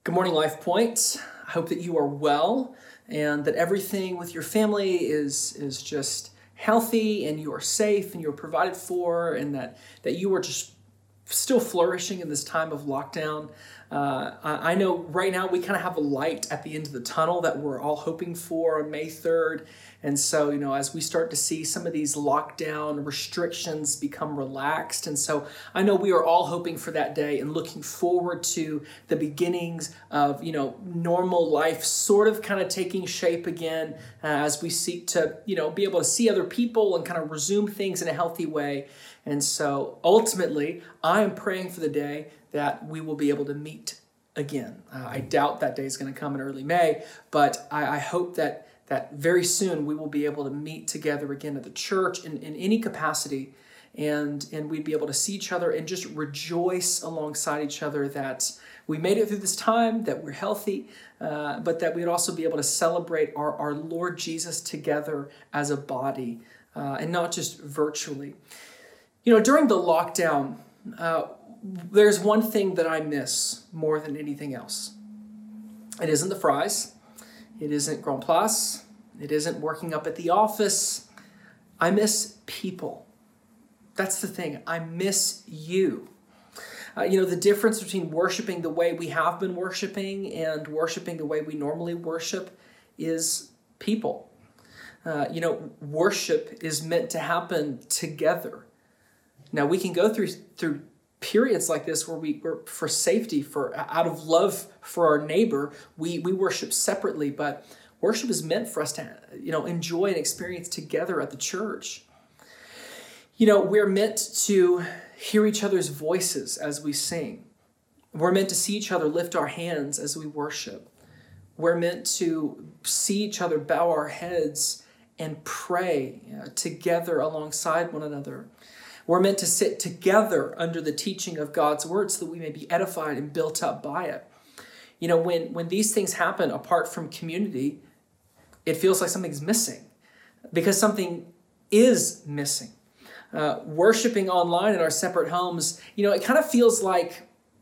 Good morning, Life Point. I hope that you are well and that everything with your family is just healthy and you are safe and you're provided for and that you are just still flourishing in this time of lockdown. I know right now we kind of have a light at the end of the tunnel that we're all hoping for on May 3rd. And so, as we start to see some of these lockdown restrictions become relaxed. And so I know we are all hoping for that day and looking forward to the beginnings of, normal life sort of kind of taking shape again as we seek to, be able to see other people and kind of resume things in a healthy way. And so ultimately, I am praying for the day that we will be able to meet again. I doubt that day is going to come in early May, but I hope that very soon we will be able to meet together again at the church in any capacity, and we'd be able to see each other and just rejoice alongside each other that we made it through this time, that we're healthy, but that we'd also be able to celebrate our Lord Jesus together as a body and not just virtually. During the lockdown, there's one thing that I miss more than anything else. It isn't the fries. It isn't Grand Place. It isn't working up at the office. I miss people. That's the thing. I miss you. The difference between worshiping the way we have been worshiping and worshiping the way we normally worship is people. Worship is meant to happen together. Now, we can go through periods like this where we're for safety, out of love for our neighbor, we worship separately, but worship is meant for us to, enjoy and experience together at the church. We're meant to hear each other's voices as we sing. We're meant to see each other lift our hands as we worship. We're meant to see each other bow our heads and pray together alongside one another. We're meant to sit together under the teaching of God's word so that we may be edified and built up by it. When these things happen apart from community, it feels like something's missing because something is missing. Worshiping online in our separate homes, it kind of feels like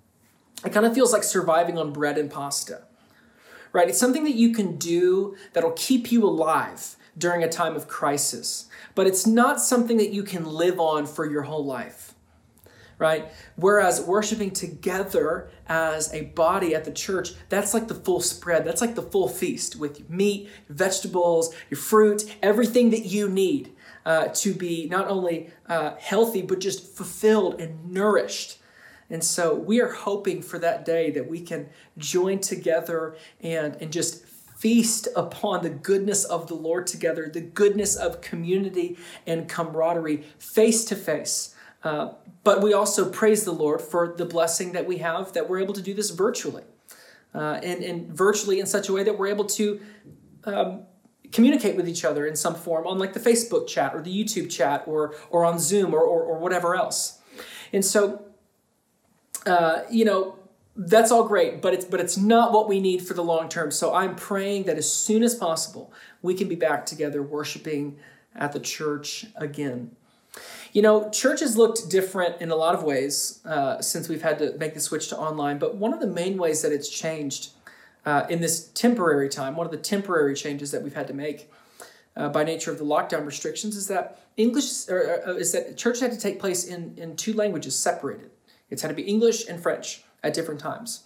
surviving on bread and pasta, right? It's something that you can do that'll keep you alive during a time of crisis, but it's not something that you can live on for your whole life, right? Whereas worshiping together as a body at the church, that's like the full spread. That's like the full feast with your meat, your vegetables, your fruit, everything that you need to be not only healthy, but just fulfilled and nourished. And so we are hoping for that day that we can join together and just feast upon the goodness of the Lord together, the goodness of community and camaraderie face to face. But we also praise the Lord for the blessing that we have, that we're able to do this virtually. And virtually in such a way that we're able to communicate with each other in some form on like the Facebook chat or the YouTube chat or on Zoom or whatever else. And so, that's all great, but it's not what we need for the long term. So I'm praying that as soon as possible, we can be back together worshiping at the church again. Church has looked different in a lot of ways since we've had to make the switch to online. But one of the main ways that it's changed in this temporary time, one of the temporary changes that we've had to make by nature of the lockdown restrictions is that church had to take place in two languages separated. It's had to be English and French at different times.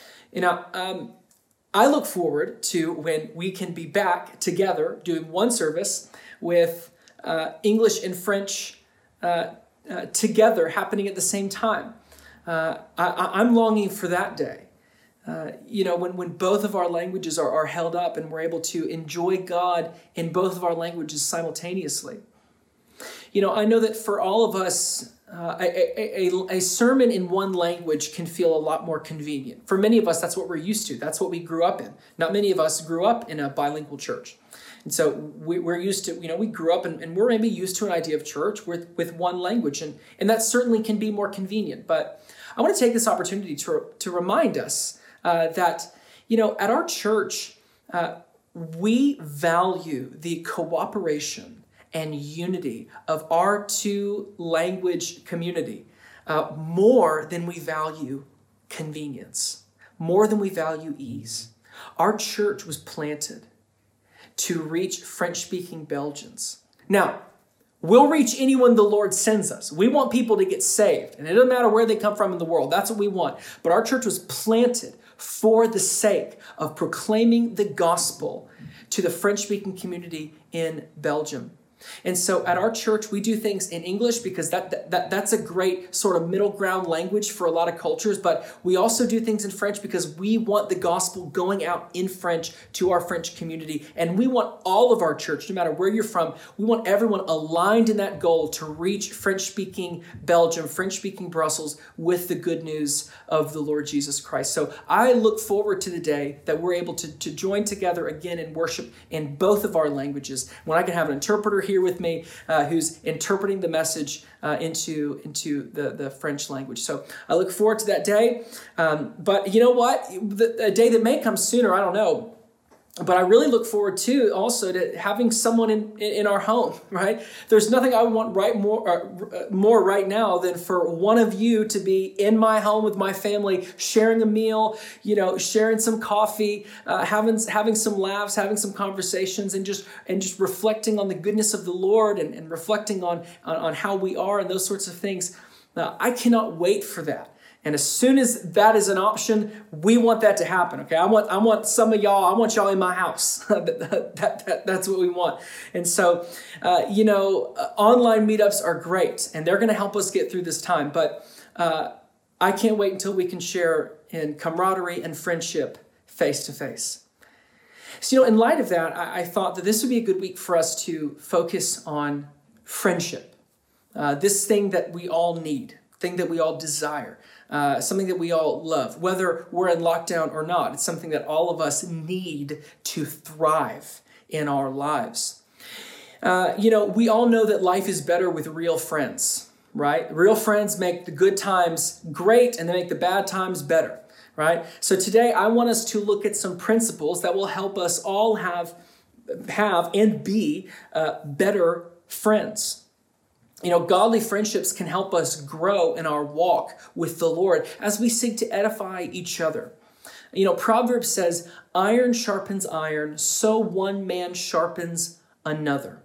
I look forward to when we can be back together doing one service with English and French together happening at the same time. I'm longing for that day. When both of our languages are held up and we're able to enjoy God in both of our languages simultaneously. I know that for all of us, a sermon in one language can feel a lot more convenient. For many of us, that's what we're used to. That's what we grew up in. Not many of us grew up in a bilingual church. And so we're used to, we grew up and we're maybe used to an idea of church with one language. And that certainly can be more convenient. But I want to take this opportunity to remind us that, at our church, we value the cooperation and unity of our two-language community more than we value convenience, more than we value ease. Our church was planted to reach French-speaking Belgians. Now, we'll reach anyone the Lord sends us. We want people to get saved, and it doesn't matter where they come from in the world. That's what we want. But our church was planted for the sake of proclaiming the gospel to the French-speaking community in Belgium. And so at our church, we do things in English because that's a great sort of middle ground language for a lot of cultures. But we also do things in French because we want the gospel going out in French to our French community. And we want all of our church, no matter where you're from, we want everyone aligned in that goal to reach French-speaking Belgium, French-speaking Brussels with the good news of the Lord Jesus Christ. So I look forward to the day that we're able to join together again in worship in both of our languages. When I can have an interpreter here with me who's interpreting the message into the French language. So I look forward to that day. But you know what? A day that may come sooner, I don't know. But I really look forward to also to having someone in our home, right? There's nothing I want more right now than for one of you to be in my home with my family, sharing a meal, sharing some coffee, having some laughs, having some conversations, and just reflecting on the goodness of the Lord and reflecting on how we are and those sorts of things. I cannot wait for that. And as soon as that is an option, we want that to happen. Okay, I want some of y'all. I want y'all in my house. That's what we want. And so, online meetups are great, and they're going to help us get through this time. But I can't wait until we can share in camaraderie and friendship face to face. So, in light of that, I thought that this would be a good week for us to focus on friendship. This thing that we all need, thing that we all desire. Something that we all love, whether we're in lockdown or not. It's something that all of us need to thrive in our lives. We all know that life is better with real friends, right? Real friends make the good times great and they make the bad times better, right? So today I want us to look at some principles that will help us all have and be better friends. Godly friendships can help us grow in our walk with the Lord as we seek to edify each other. Proverbs says, iron sharpens iron, so one man sharpens another.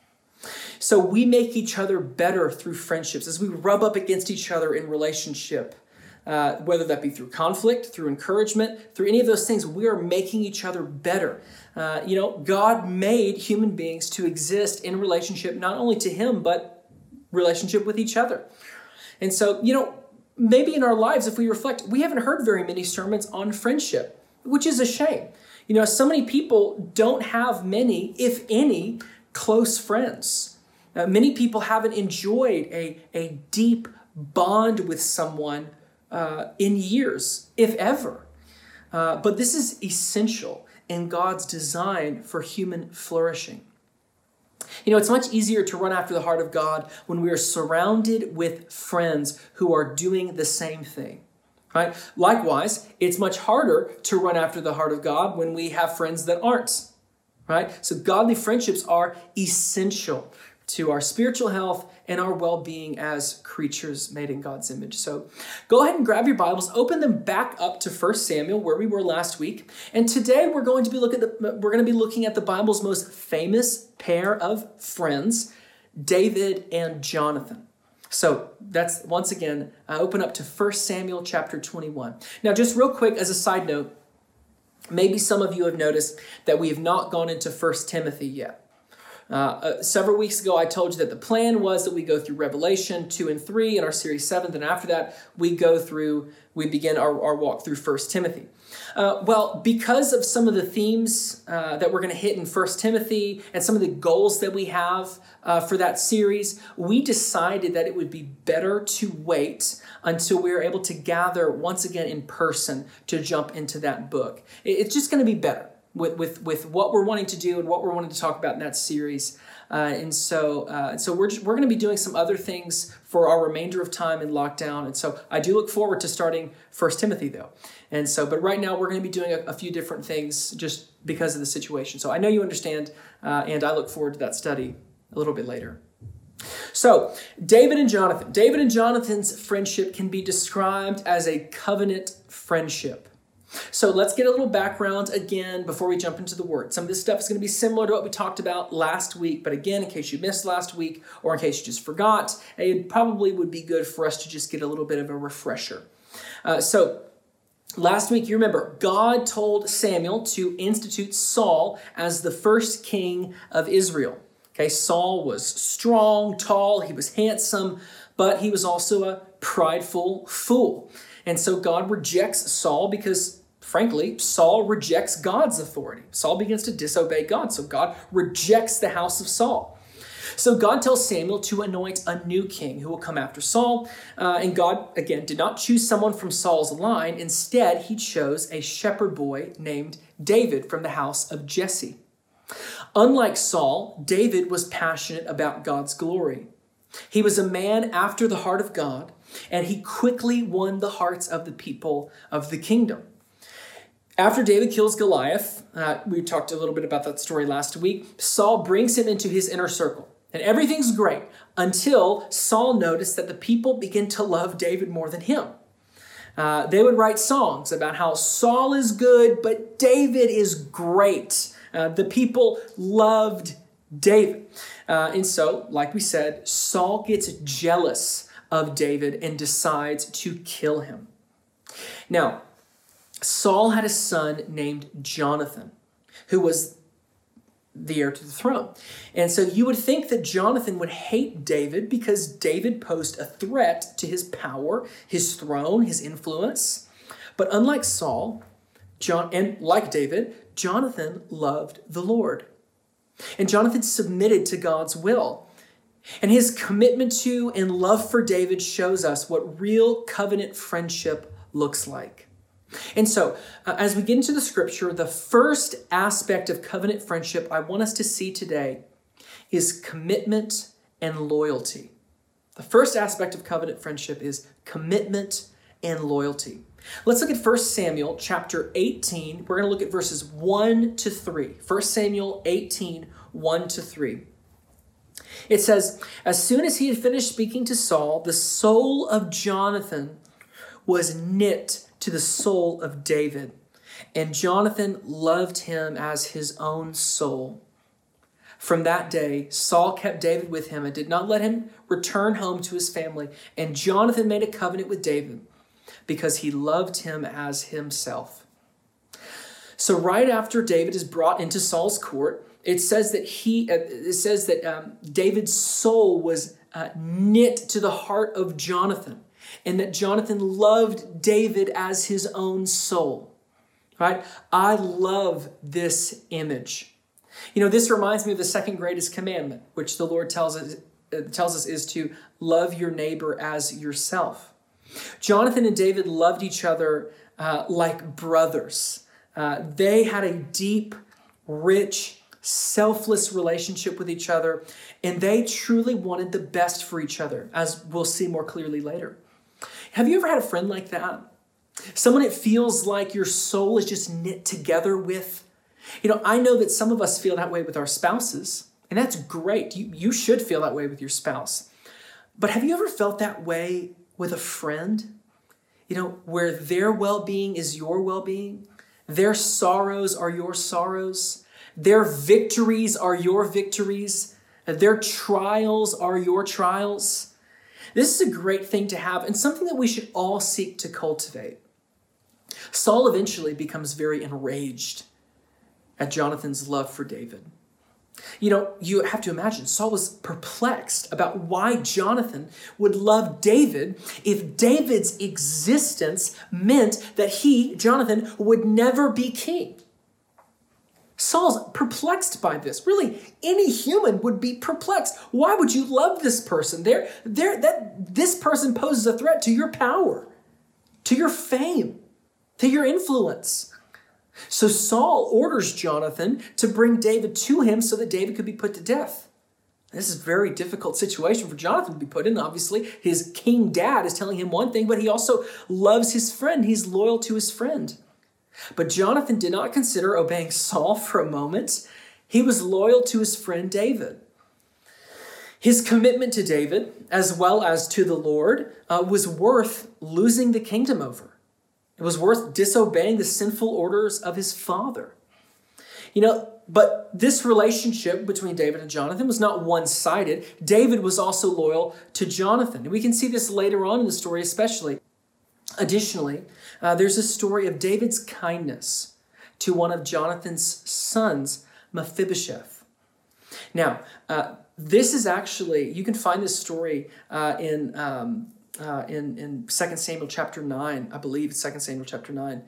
So we make each other better through friendships as we rub up against each other in relationship, whether that be through conflict, through encouragement, through any of those things. We are making each other better. God made human beings to exist in relationship, not only to Him, but relationship with each other. And so, maybe in our lives, if we reflect, we haven't heard very many sermons on friendship, which is a shame. So many people don't have many, if any, close friends. Many people haven't enjoyed a deep bond with someone in years, if ever. But this is essential in God's design for human flourishing. It's much easier to run after the heart of God when we are surrounded with friends who are doing the same thing, right? Likewise, it's much harder to run after the heart of God when we have friends that aren't, right? So godly friendships are essential to our spiritual health and our well-being as creatures made in God's image. So go ahead and grab your Bibles, open them back up to 1 Samuel, where we were last week. And today we're going to be looking at the Bible's most famous pair of friends, David and Jonathan. So that's, once again, open up to 1 Samuel chapter 21. Now, just real quick as a side note, maybe some of you have noticed that we have not gone into 1 Timothy yet. Several weeks ago, I told you that the plan was that we go through Revelation 2 and 3 in our series 7. And after that, we begin our walk through 1 Timothy. Because of some of the themes that we're going to hit in 1 Timothy and some of the goals that we have for that series, we decided that it would be better to wait until we are able to gather once again in person to jump into that book. It's just going to be better with what we're wanting to do and what we're wanting to talk about in that series. So we're going to be doing some other things for our remainder of time in lockdown. And so I do look forward to starting 1 Timothy though. And so, but right now we're going to be doing a few different things just because of the situation. So I know you understand, and I look forward to that study a little bit later. So David and Jonathan's friendship can be described as a covenant friendship. So let's get a little background again before we jump into the word. Some of this stuff is going to be similar to what we talked about last week, but again, in case you missed last week or in case you just forgot, it probably would be good for us to just get a little bit of a refresher. So last week, you remember, God told Samuel to institute Saul as the first king of Israel. Okay, Saul was strong, tall, he was handsome, but he was also a prideful fool. And so God rejects Saul because, frankly, Saul rejects God's authority. Saul begins to disobey God, so God rejects the house of Saul. So God tells Samuel to anoint a new king who will come after Saul. And God, again, did not choose someone from Saul's line. Instead, he chose a shepherd boy named David from the house of Jesse. Unlike Saul, David was passionate about God's glory. He was a man after the heart of God, and he quickly won the hearts of the people of the kingdom. After David kills Goliath, we talked a little bit about that story last week, Saul brings him into his inner circle. And everything's great until Saul noticed that the people begin to love David more than him. They would write songs about how Saul is good, but David is great. The people loved David. And so, like we said, Saul gets jealous of David and decides to kill him. Now, Saul had a son named Jonathan, who was the heir to the throne. And so you would think that Jonathan would hate David because David posed a threat to his power, his throne, his influence. But unlike Saul, and like David, Jonathan loved the Lord. And Jonathan submitted to God's will. And his commitment to and love for David shows us what real covenant friendship looks like. And so, as we get into the scripture, the first aspect of covenant friendship I want us to see today is commitment and loyalty. The first aspect of covenant friendship is commitment and loyalty. Let's look at 1 Samuel chapter 18. We're going to look at verses 1 to 3. 1 Samuel 18, 1 to 3. It says, "As soon as he had finished speaking to Saul, the soul of Jonathan was knit to the soul of David, and Jonathan loved him as his own soul. From that day, Saul kept David with him and did not let him return home to his family. And Jonathan made a covenant with David because he loved him as himself." So right after David is brought into Saul's court, it says that David's soul was knit to the heart of Jonathan, and that Jonathan loved David as his own soul. Right? I love this image. You know, this reminds me of the second greatest commandment, which the Lord tells us is to love your neighbor as yourself. Jonathan and David loved each other like brothers. They had a deep, rich, selfless relationship with each other, and they truly wanted the best for each other, as we'll see more clearly later. Have you ever had a friend like that? Someone it feels like your soul is just knit together with? You know, I know that some of us feel that way with our spouses, and that's great. You should feel that way with your spouse. But have you ever felt that way with a friend? You know, where their well-being is your well-being, their sorrows are your sorrows, their victories are your victories, their trials are your trials. This is a great thing to have and something that we should all seek to cultivate. Saul eventually becomes very enraged at Jonathan's love for David. You know, you have to imagine Saul was perplexed about why Jonathan would love David if David's existence meant that he, Jonathan, would never be king. Saul's perplexed by this. Really, any human would be perplexed. Why would you love this person? This person poses a threat to your power, to your fame, to your influence. So Saul orders Jonathan to bring David to him so that David could be put to death. This is a very difficult situation for Jonathan to be put in. Obviously, his king dad is telling him one thing, but he also loves his friend. He's loyal to his friend. But Jonathan did not consider obeying Saul for a moment. He was loyal to his friend David. His commitment to David, as well as to the Lord, was worth losing the kingdom over. It was worth disobeying the sinful orders of his father. But this relationship between David and Jonathan was not one-sided. David was also loyal to Jonathan. And we can see this later on in the story especially. Additionally, there's a story of David's kindness to one of Jonathan's sons, Mephibosheth. Now, this is actually, you can find this story in 2 Samuel chapter 9. I believe it's 2 Samuel chapter 9.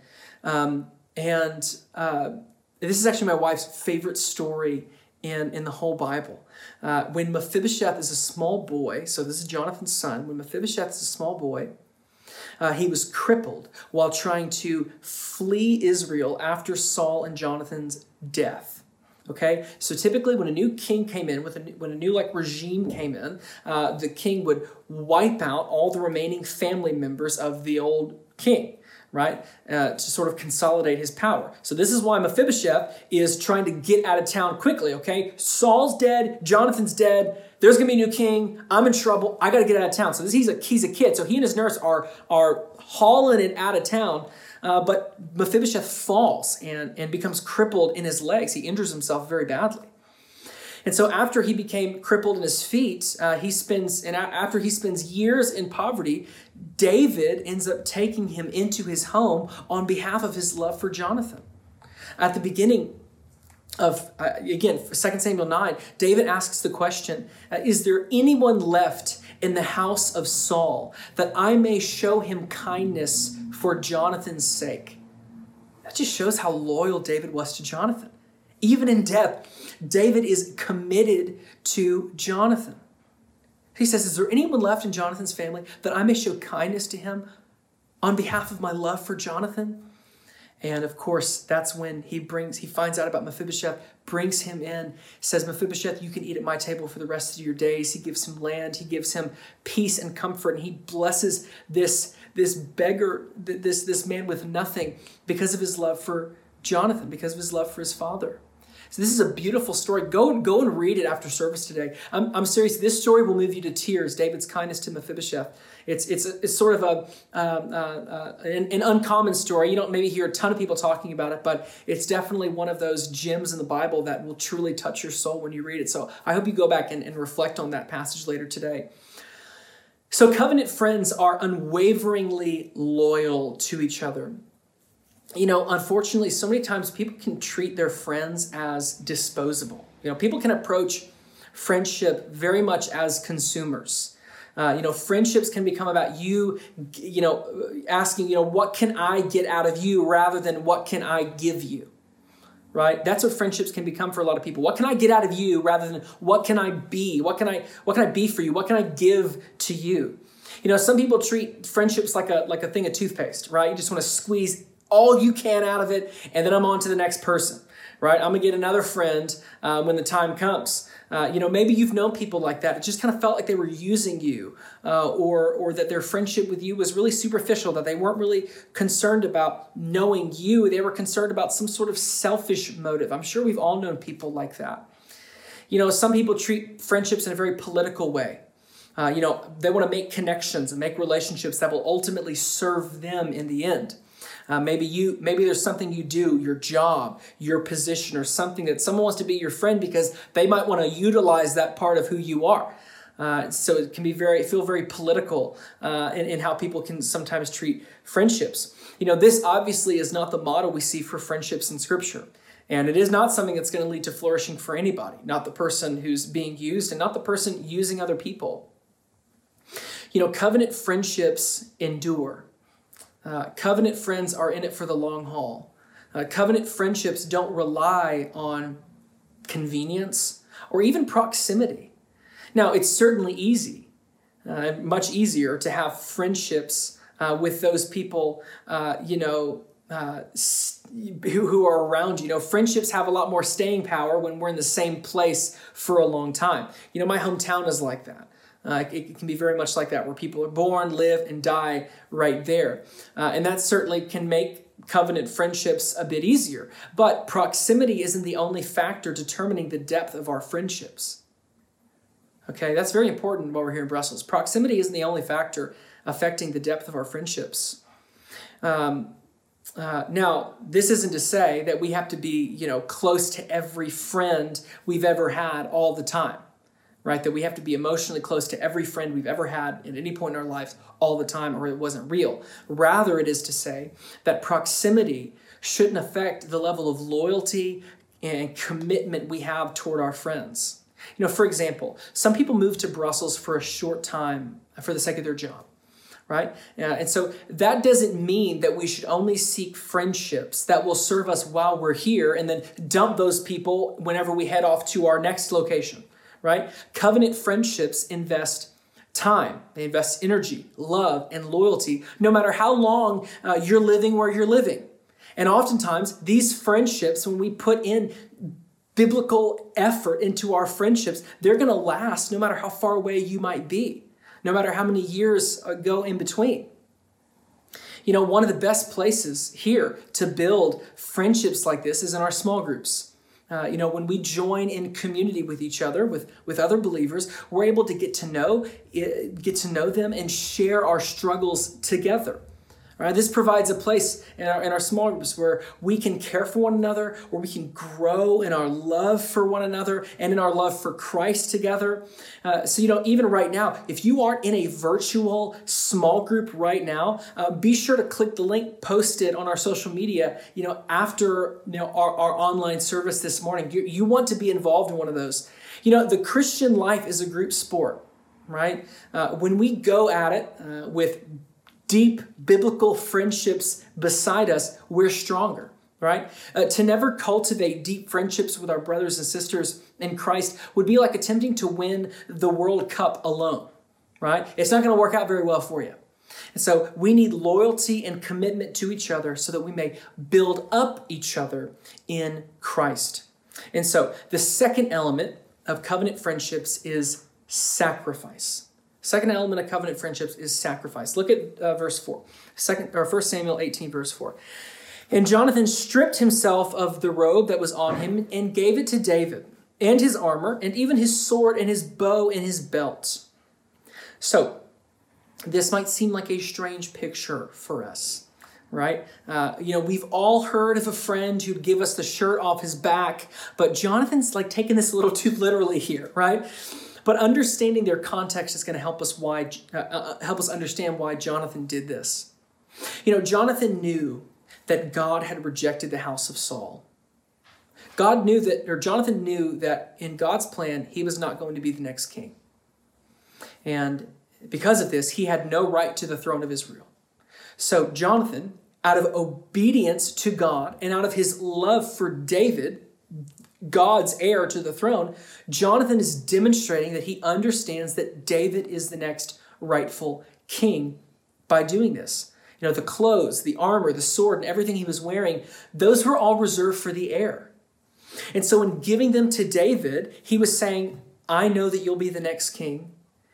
This is actually my wife's favorite story in the whole Bible. When Mephibosheth is a small boy, so this is Jonathan's son, when Mephibosheth is a small boy, he was crippled while trying to flee Israel after Saul and Jonathan's death. Okay, so typically when a new king came in, when a new regime came in, the king would wipe out all the remaining family members of the old king, right, to sort of consolidate his power. So this is why Mephibosheth is trying to get out of town quickly, okay? Saul's dead, Jonathan's dead, there's going to be a new king, I'm in trouble, I got to get out of town. So he's a kid, so he and his nurse are hauling it out of town, but Mephibosheth falls and becomes crippled in his legs. He injures himself very badly. And so after he became crippled in his feet, after he spends years in poverty, David ends up taking him into his home on behalf of his love for Jonathan. At the beginning of, 2 Samuel 9, David asks the question, is there anyone left in the house of Saul that I may show him kindness for Jonathan's sake? That just shows how loyal David was to Jonathan. Even in death, David is committed to Jonathan. He says, is there anyone left in Jonathan's family that I may show kindness to him on behalf of my love for Jonathan? And of course, that's when he finds out about Mephibosheth, brings him in, says, Mephibosheth, you can eat at my table for the rest of your days. He gives him land, he gives him peace and comfort, and he blesses this beggar, this man with nothing because of his love for Jonathan, because of his love for his father. So this is a beautiful story. Go and read it after service today. I'm serious. This story will move you to tears. David's kindness to Mephibosheth. It's sort of an uncommon story. You don't maybe hear a ton of people talking about it, but it's definitely one of those gems in the Bible that will truly touch your soul when you read it. So I hope you go back and reflect on that passage later today. So covenant friends are unwaveringly loyal to each other. Unfortunately, so many times people can treat their friends as disposable. People can approach friendship very much as consumers. Friendships can become about you, asking, what can I get out of you rather than what can I give you, right? That's what friendships can become for a lot of people. What can I get out of you rather than what can I be? What can I be for you? What can I give to you? Some people treat friendships like a thing of toothpaste, right? You just want to squeeze all you can out of it, and then I'm on to the next person, right? I'm going to get another friend when the time comes. Maybe you've known people like that. It just kind of felt like they were using you or that their friendship with you was really superficial, that they weren't really concerned about knowing you. They were concerned about some sort of selfish motive. I'm sure we've all known people like that. Some people treat friendships in a very political way. They want to make connections and make relationships that will ultimately serve them in the end. Maybe there's something you do, your job, your position, or something that someone wants to be your friend because they might want to utilize that part of who you are. So it can feel very political in how people can sometimes treat friendships. This obviously is not the model we see for friendships in Scripture. And it is not something that's going to lead to flourishing for anybody, not the person who's being used and not the person using other people. Covenant friendships endure. Covenant friends are in it for the long haul. Covenant friendships don't rely on convenience or even proximity. Now, it's certainly easy, much easier to have friendships with those people, who are around you. Friendships have a lot more staying power when we're in the same place for a long time. My hometown is like that. It can be very much like that, where people are born, live, and die right there. And that certainly can make covenant friendships a bit easier. But proximity isn't the only factor determining the depth of our friendships. Okay, that's very important while we're here in Brussels. Proximity isn't the only factor affecting the depth of our friendships. Now, this isn't to say that we have to be, close to every friend we've ever had all the time, right? That we have to be emotionally close to every friend we've ever had at any point in our lives all the time, or it wasn't real. Rather, it is to say that proximity shouldn't affect the level of loyalty and commitment we have toward our friends. For example, some people move to Brussels for a short time for the sake of their job. Right? And so that doesn't mean that we should only seek friendships that will serve us while we're here and then dump those people whenever we head off to our next location, right? Covenant friendships invest time. They invest energy, love, and loyalty, no matter how long you're living where you're living. And oftentimes, these friendships, when we put in biblical effort into our friendships, they're going to last no matter how far away you might be. No matter how many years go in between. One of the best places here to build friendships like this is in our small groups. When we join in community with each other, with other believers, we're able to get to know them and share our struggles together. All right, this provides a place in our small groups where we can care for one another, where we can grow in our love for one another and in our love for Christ together. So even right now, if you aren't in a virtual small group right now, be sure to click the link posted on our social media, after our online service this morning. You want to be involved in one of those. The Christian life is a group sport, right? When we go at it with deep biblical friendships beside us, we're stronger, right? To never cultivate deep friendships with our brothers and sisters in Christ would be like attempting to win the World Cup alone, right? It's not going to work out very well for you. And so we need loyalty and commitment to each other so that we may build up each other in Christ. And so the second element of covenant friendships is sacrifice. Second element of covenant friendships is sacrifice. Look at verse 4. 1 Samuel 18, verse 4. And Jonathan stripped himself of the robe that was on him and gave it to David, and his armor, and even his sword, and his bow, and his belt. So, this might seem like a strange picture for us, right? We've all heard of a friend who'd give us the shirt off his back, but Jonathan's taking this a little too literally here, right? But understanding their context is going to help us understand why Jonathan did this. Jonathan knew that God had rejected the house of Saul. Jonathan knew that in God's plan, he was not going to be the next king. And because of this, he had no right to the throne of Israel. So Jonathan, out of obedience to God and out of his love for David, God's heir to the throne, Jonathan is demonstrating that he understands that David is the next rightful king by doing this. The clothes, the armor, the sword, and everything he was wearing, those were all reserved for the heir. And so in giving them to David, he was saying, I know that you'll be the next king,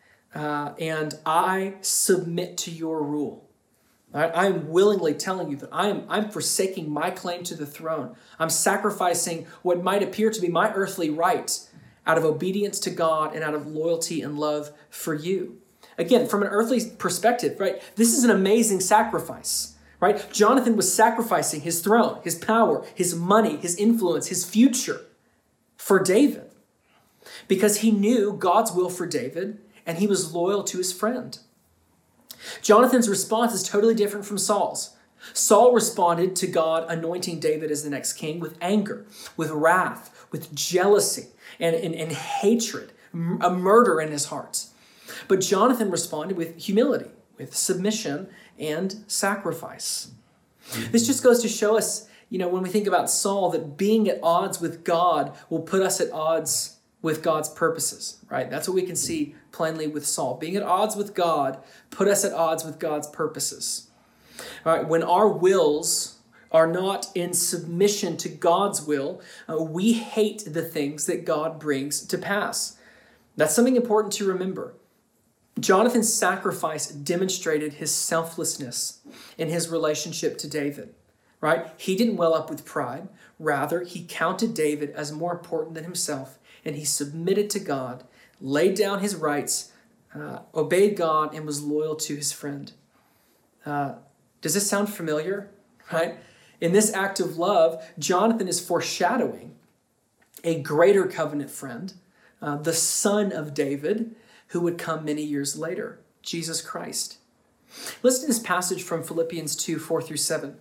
and I submit to your rule. I'm willingly telling you that I'm forsaking my claim to the throne. I'm sacrificing what might appear to be my earthly rights out of obedience to God and out of loyalty and love for you. Again, from an earthly perspective, right? This is an amazing sacrifice, right? Jonathan was sacrificing his throne, his power, his money, his influence, his future for David because he knew God's will for David and he was loyal to his friend. Jonathan's response is totally different from Saul's. Saul responded to God anointing David as the next king with anger, with wrath, with jealousy, and hatred, a murder in his heart. But Jonathan responded with humility, with submission and sacrifice. This just goes to show us, when we think about Saul, that being at odds with God will put us at odds with God's purposes, right? That's what we can see plainly with Saul. Being at odds with God put us at odds with God's purposes. All right, when our wills are not in submission to God's will, we hate the things that God brings to pass. That's something important to remember. Jonathan's sacrifice demonstrated his selflessness in his relationship to David, right? He didn't well up with pride. Rather, he counted David as more important than himself, and he submitted to God, laid down his rights, obeyed God, and was loyal to his friend. Does this sound familiar? Right? In this act of love, Jonathan is foreshadowing a greater covenant friend, the son of David, who would come many years later, Jesus Christ. Listen to this passage from Philippians 2, 4 through 7.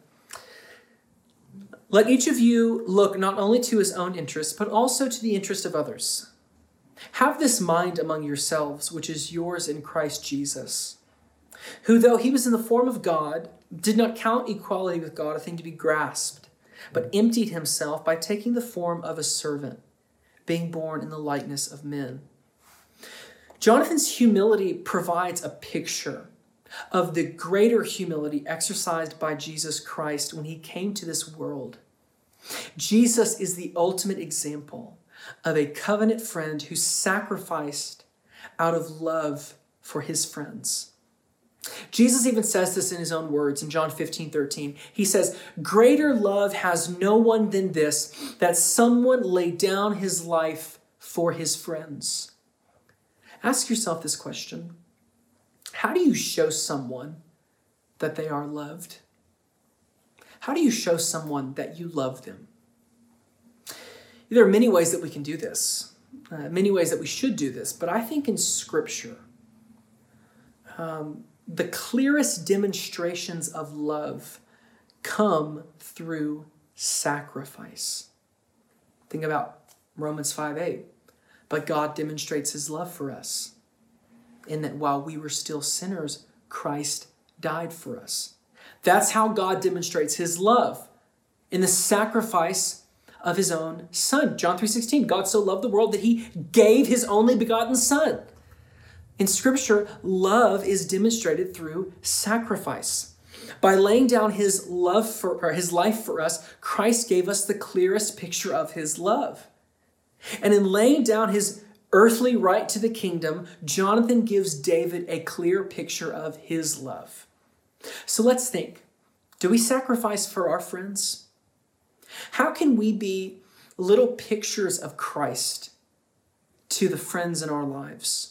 Let each of you look not only to his own interests, but also to the interest of others. Have this mind among yourselves, which is yours in Christ Jesus, who, though he was in the form of God, did not count equality with God a thing to be grasped, but emptied himself by taking the form of a servant, being born in the likeness of men. Jonathan's humility provides a picture of the greater humility exercised by Jesus Christ when he came to this world. Jesus is the ultimate example of a covenant friend who sacrificed out of love for his friends. Jesus even says this in his own words in John 15:13. He says, "Greater love has no one than this, that someone lay down his life for his friends." Ask yourself this question. How do you show someone that they are loved? How do you show someone that you love them? There are many ways that we can do this, many ways that we should do this, but I think in Scripture, the clearest demonstrations of love come through sacrifice. Think about Romans 5:8. But God demonstrates his love for us in that while we were still sinners, Christ died for us. That's how God demonstrates his love, in the sacrifice of his own Son. John 3:16, God so loved the world that he gave his only begotten Son. In Scripture, love is demonstrated through sacrifice. By laying down his life for us, Christ gave us the clearest picture of his love. And in laying down his earthly right to the kingdom, Jonathan gives David a clear picture of his love. So let's think. Do we sacrifice for our friends? How can we be little pictures of Christ to the friends in our lives?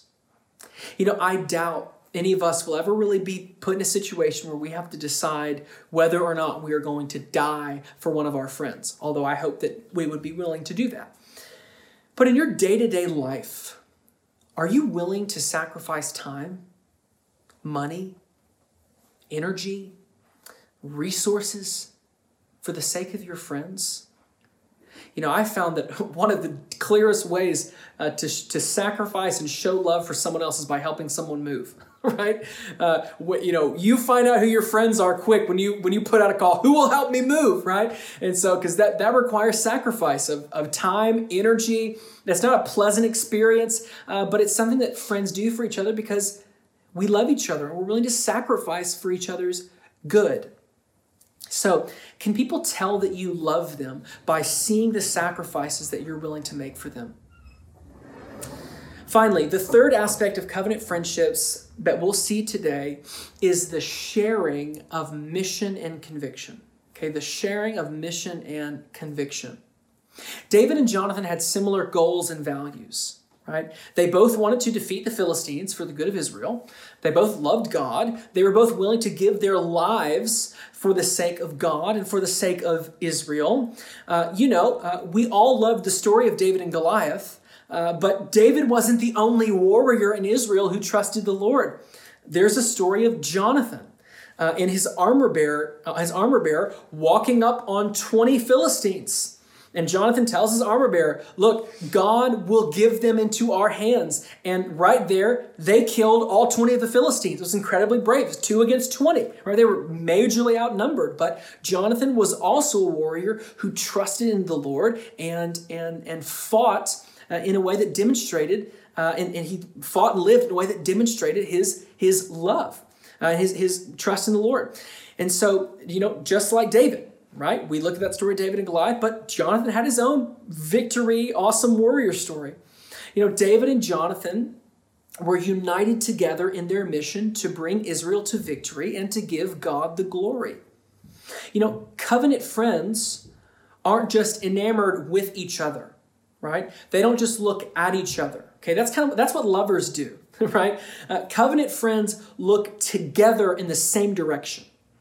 I doubt any of us will ever really be put in a situation where we have to decide whether or not we are going to die for one of our friends, although I hope that we would be willing to do that. But in your day-to-day life, are you willing to sacrifice time, money, energy, resources for the sake of your friends? I found that one of the clearest ways to sacrifice and show love for someone else is by helping someone move, right? You find out who your friends are quick when you put out a call, who will help me move, right? And so, because that requires sacrifice of time, energy. That's not a pleasant experience, but it's something that friends do for each other because we love each other and we're willing to sacrifice for each other's good. So, can people tell that you love them by seeing the sacrifices that you're willing to make for them? Finally, the third aspect of covenant friendships that we'll see today is the sharing of mission and conviction. Okay, the sharing of mission and conviction. David and Jonathan had similar goals and values, right? They both wanted to defeat the Philistines for the good of Israel. They both loved God. They were both willing to give their lives for the sake of God and for the sake of Israel. We all loved the story of David and Goliath, but David wasn't the only warrior in Israel who trusted the Lord. There's a story of Jonathan and his armor bearer walking up on 20 Philistines. And Jonathan tells his armor bearer, look, God will give them into our hands. And right there, they killed all 20 of the Philistines. It was incredibly brave. It was 2 against 20. Right? They were majorly outnumbered. But Jonathan was also a warrior who trusted in the Lord and fought in a way that demonstrated, and he fought and lived in a way that demonstrated his love, his trust in the Lord. And so, just like David, right? We look at that story of David and Goliath, but Jonathan had his own victory, awesome warrior story. David and Jonathan were united together in their mission to bring Israel to victory and to give God the glory. Covenant friends aren't just enamored with each other, right? They don't just look at each other. Okay, that's what lovers do, right? Covenant friends look together in the same direction.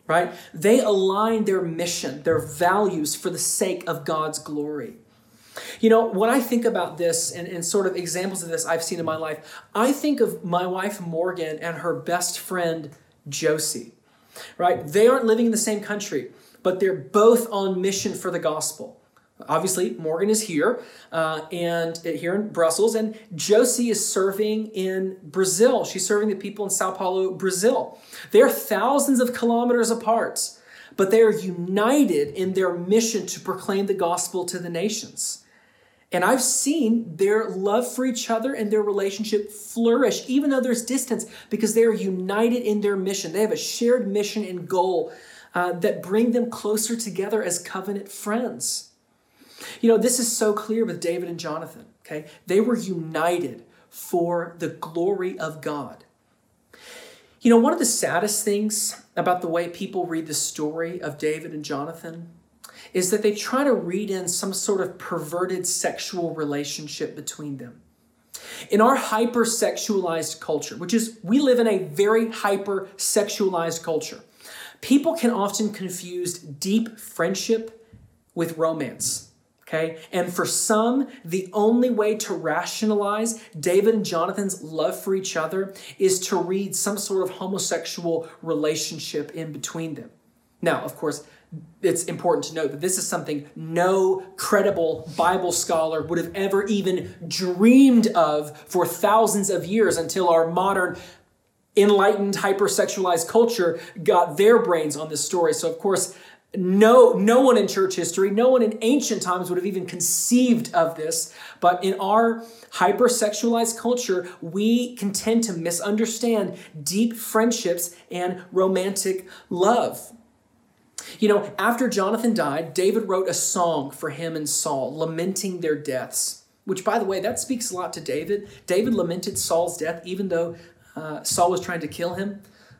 right? They aligned their mission, their values for the sake of God's glory. You know, when I think about this and sort of examples of this I've seen in my life, I think of my wife, Morgan, and her best friend, Josie, right? They aren't living in the same country, but they're both on mission for the gospel. Obviously, Morgan is here and here in Brussels, and Josie is serving in Brazil. She's serving the people in Sao Paulo, Brazil. They're thousands of kilometers apart, but they are united in their mission to proclaim the gospel to the nations. And I've seen their love for each other and their relationship flourish, even though there's distance, because they are united in their mission. They have a shared mission and goal that bring them closer together as covenant friends. You know, this is so clear with David and Jonathan, okay? They were united for the glory of God. You know, one of the saddest things about the way people read the story of David and Jonathan is that they try to read in some sort of perverted sexual relationship between them. In our hypersexualized culture, which is, we live in a very hypersexualized culture, people can often confuse deep friendship with romance. Okay? And for some, the only way to rationalize David and Jonathan's love for each other is to read some sort of homosexual relationship in between them. Now, of course, it's important to note that this is something no credible Bible scholar would have ever even dreamed of for thousands of years until our modern enlightened hypersexualized culture got their brains on this story. So, of course, no one in church history, no one in ancient times would have even conceived of this. But in our hypersexualized culture, we can tend to misunderstand deep friendships and romantic love. You know, after Jonathan died, David wrote a song for him and Saul, lamenting their deaths, which, by the way, that speaks a lot to David. David lamented Saul's death, even though Saul was trying to kill him.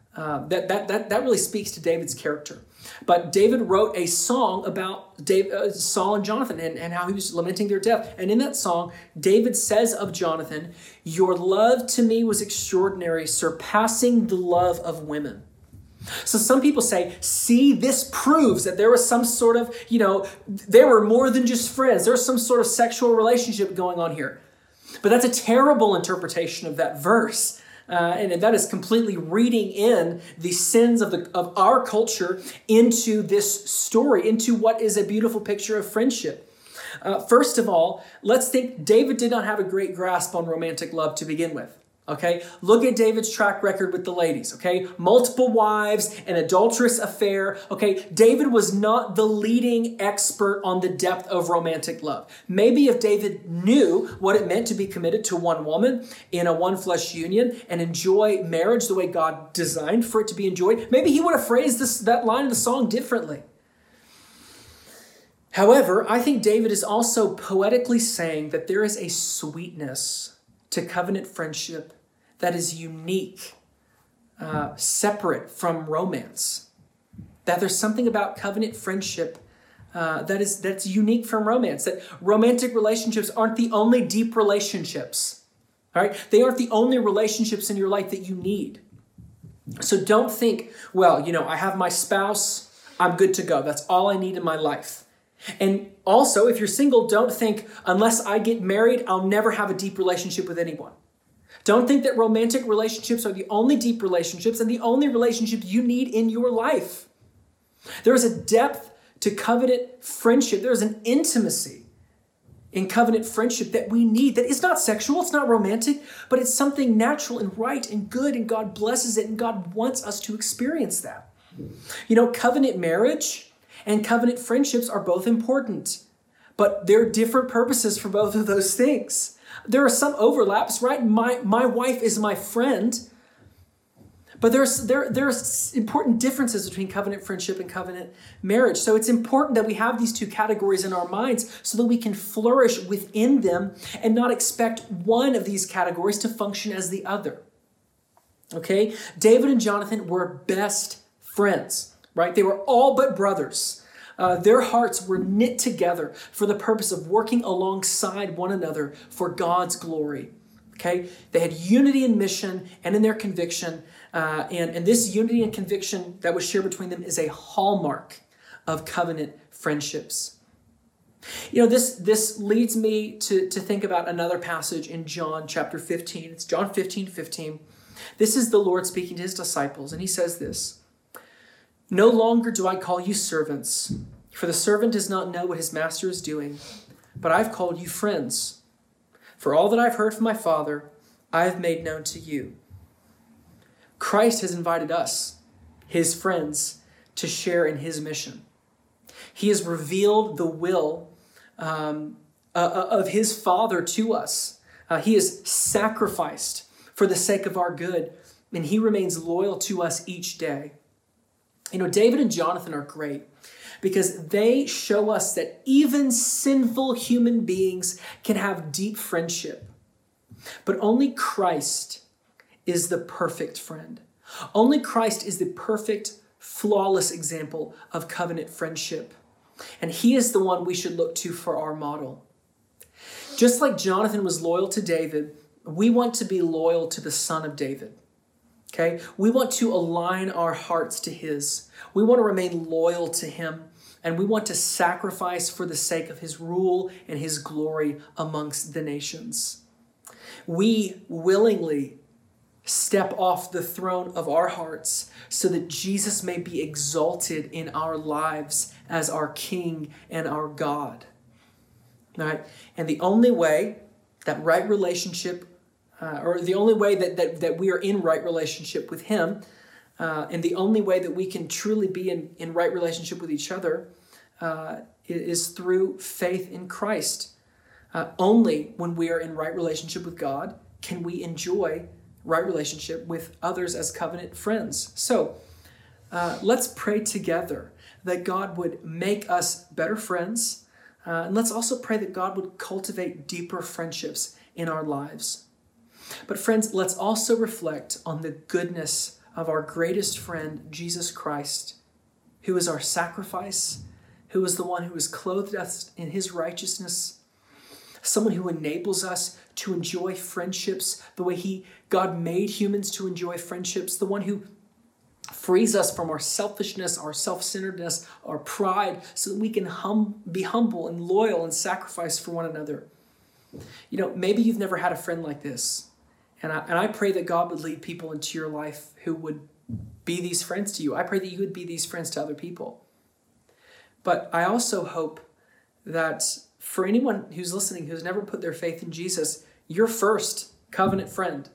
That really speaks to David's character. But David wrote a song about Saul and Jonathan and how he was lamenting their death. And in that song, David says of Jonathan, "Your love to me was extraordinary, surpassing the love of women." So some people say, see, this proves that there was some sort of, they were more than just friends. There was some sort of sexual relationship going on here. But that's a terrible interpretation of that verse. And that is completely reading in the sins of our culture into this story, into what is a beautiful picture of friendship. First of all, let's think David did not have a great grasp on romantic love to begin with. Okay, look at David's track record with the ladies, okay? Multiple wives, an adulterous affair, okay? David was not the leading expert on the depth of romantic love. Maybe if David knew what it meant to be committed to one woman in a one-flesh union and enjoy marriage the way God designed for it to be enjoyed, maybe he would have phrased that line of the song differently. However, I think David is also poetically saying that there is a sweetness to covenant friendship that is unique, separate from romance. That there's something about covenant friendship that's unique from romance. That romantic relationships aren't the only deep relationships. All right? They aren't the only relationships in your life that you need. So don't think, well, I have my spouse, I'm good to go. That's all I need in my life. And also, if you're single, don't think, unless I get married, I'll never have a deep relationship with anyone. Don't think that romantic relationships are the only deep relationships and the only relationships you need in your life. There is a depth to covenant friendship. There is an intimacy in covenant friendship that we need, that is not sexual, it's not romantic, but it's something natural and right and good, and God blesses it, and God wants us to experience that. Covenant marriage and covenant friendships are both important, but there are different purposes for both of those things. There are some overlaps, right? My wife is my friend, but there's important differences between covenant friendship and covenant marriage. So it's important that we have these two categories in our minds so that we can flourish within them and not expect one of these categories to function as the other. Okay? David and Jonathan were best friends, right? They were all but brothers. Their hearts were knit together for the purpose of working alongside one another for God's glory. Okay? They had unity in mission and in their conviction. And this unity and conviction that was shared between them is a hallmark of covenant friendships. This leads me to think about another passage in John chapter 15. It's John 15:15. This is the Lord speaking to his disciples, and he says this: "No longer do I call you servants, for the servant does not know what his master is doing, but I've called you friends. For all that I've heard from my Father, I have made known to you." Christ has invited us, his friends, to share in his mission. He has revealed the will of his Father to us. He has sacrificed for the sake of our good, and he remains loyal to us each day. David and Jonathan are great because they show us that even sinful human beings can have deep friendship. But only Christ is the perfect friend. Only Christ is the perfect, flawless example of covenant friendship. And he is the one we should look to for our model. Just like Jonathan was loyal to David, we want to be loyal to the Son of David. Okay? We want to align our hearts to his. We want to remain loyal to him, and we want to sacrifice for the sake of his rule and his glory amongst the nations. We willingly step off the throne of our hearts so that Jesus may be exalted in our lives as our King and our God. All right? And the only way that right relationship, or the only way that we are in right relationship with him, and the only way that we can truly be in right relationship with each other is through faith in Christ. Only when we are in right relationship with God can we enjoy right relationship with others as covenant friends. So let's pray together that God would make us better friends. And let's also pray that God would cultivate deeper friendships in our lives. But friends, let's also reflect on the goodness of our greatest friend, Jesus Christ, who is our sacrifice, who is the one who has clothed us in his righteousness, someone who enables us to enjoy friendships the way God made humans to enjoy friendships, the one who frees us from our selfishness, our self-centeredness, our pride, so that we can be humble and loyal and sacrifice for one another. Maybe you've never had a friend like this, and I pray that God would lead people into your life who would be these friends to you. I pray that you would be these friends to other people. But I also hope that for anyone who's listening who's never put their faith in Jesus, your first covenant friend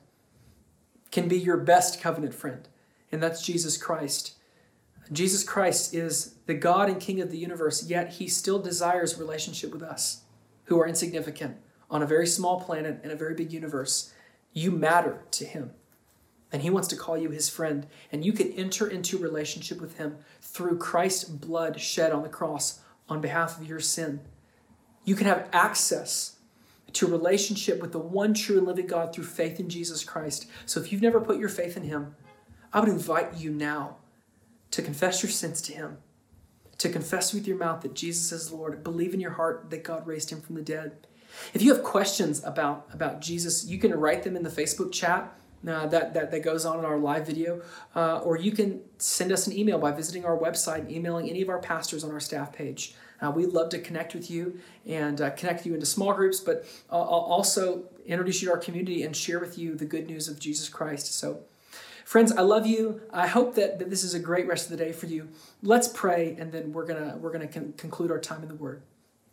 can be your best covenant friend, and that's Jesus Christ. Jesus Christ is the God and King of the universe, yet he still desires relationship with us who are insignificant on a very small planet in a very big universe. You matter to him, and he wants to call you his friend, and you can enter into relationship with him through Christ's blood shed on the cross on behalf of your sin. You can have access to relationship with the one true and living God through faith in Jesus Christ. So if you've never put your faith in him, I would invite you now to confess your sins to him, to confess with your mouth that Jesus is Lord, believe in your heart that God raised him from the dead. If you have questions about Jesus, you can write them in the Facebook chat that goes on in our live video, or you can send us an email by visiting our website and emailing any of our pastors on our staff page. We'd love to connect with you and connect you into small groups, but also introduce you to our community and share with you the good news of Jesus Christ. So, friends, I love you. I hope that this is a great rest of the day for you. Let's pray, and then we're gonna conclude our time in the Word.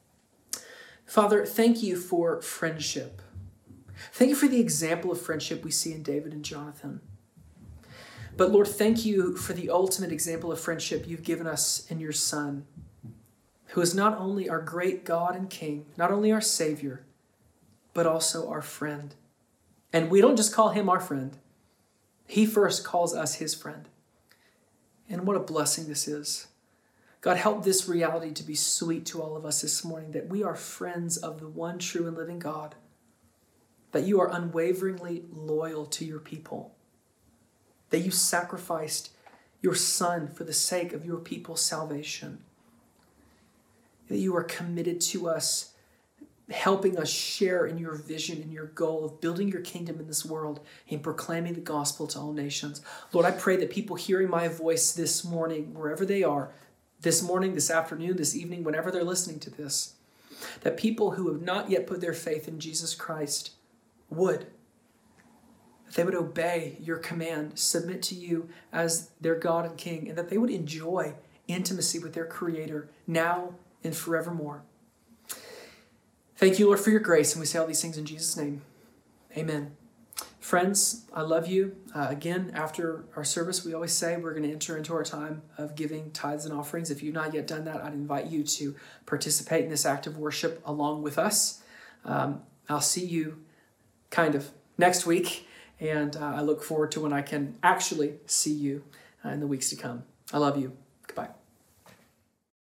Father, thank you for friendship. Thank you for the example of friendship we see in David and Jonathan. But Lord, thank you for the ultimate example of friendship you've given us in your Son, who is not only our great God and King, not only our Savior, but also our friend. And we don't just call him our friend. He first calls us his friend. And what a blessing this is. God, help this reality to be sweet to all of us this morning, that we are friends of the one true and living God, that you are unwaveringly loyal to your people, that you sacrificed your Son for the sake of your people's salvation, that you are committed to us helping us share in your vision and your goal of building your kingdom in this world and proclaiming the gospel to all nations. Lord, I pray that people hearing my voice this morning, wherever they are, this morning, this afternoon, this evening, whenever they're listening to this, that people who have not yet put their faith in Jesus Christ would. That they would obey your command, submit to you as their God and King, and that they would enjoy intimacy with their Creator now and forevermore. Thank you, Lord, for your grace, and we say all these things in Jesus' name. Amen. Friends, I love you. Again, after our service, we always say we're going to enter into our time of giving tithes and offerings. If you've not yet done that, I'd invite you to participate in this act of worship along with us. I'll see you next week, and I look forward to when I can actually see you in the weeks to come. I love you.